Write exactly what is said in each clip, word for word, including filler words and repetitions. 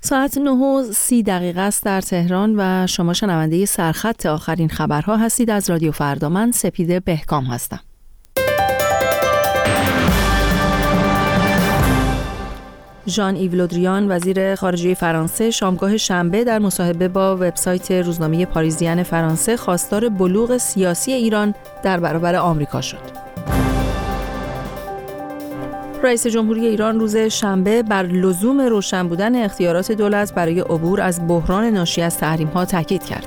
ساعت نه و سی دقیقه است در تهران و شما شنونده سرخط آخرین خبرها هستید از رادیو فردا. من سپیده بهکام هستم. ژان ایو لودریان وزیر خارجه فرانسه شامگاه شنبه در مصاحبه با وبسایت روزنامه پاریزین فرانسه خواستار بلوغ سیاسی ایران در برابر آمریکا شد. رئیس جمهوری ایران روز شنبه بر لزوم روشن بودن اختیارات دولت برای عبور از بحران ناشی از تحریم‌ها تاکید کرد.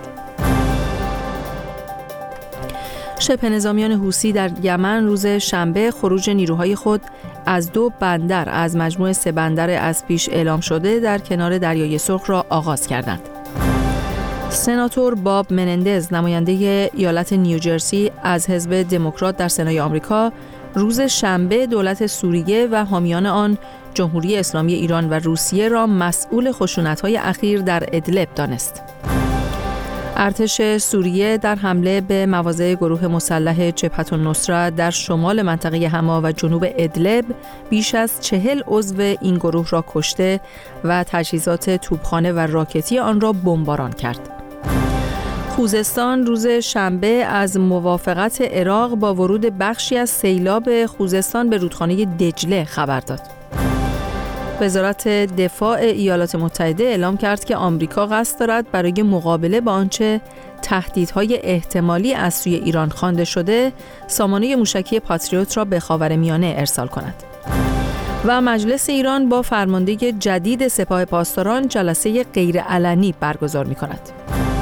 شبه نظامیان حوثی در یمن روز شنبه خروج نیروهای خود از دو بندر از مجموع سه بندر از پیش اعلام شده در کنار دریای سرخ را آغاز کردند. سناتور باب منندز نماینده ایالت نیوجرسی از حزب دموکرات در سنای آمریکا روز شنبه دولت سوریه و حامیان آن جمهوری اسلامی ایران و روسیه را مسئول خشونت‌های اخیر در ادلب دانست. ارتش سوریه در حمله به مواضع گروه مسلح جبهة النصرة در شمال منطقه حما و جنوب ادلب بیش از چهل عضو این گروه را کشته و تجهیزات توپخانه و راکتی آن را بمباران کرد. خوزستان روز شنبه از موافقت عراق با ورود بخشی از سیلاب خوزستان به رودخانه دجله خبر داد. وزارت دفاع ایالات متحده اعلام کرد که آمریکا قصد دارد برای مقابله با آنچه تهدیدهای احتمالی از سوی ایران خوانده شده، سامانه موشکی پاتریوت را به خاورمیانه ارسال کند. و مجلس ایران با فرمانده جدید سپاه پاسداران جلسه غیرعلنی برگزار می‌کند.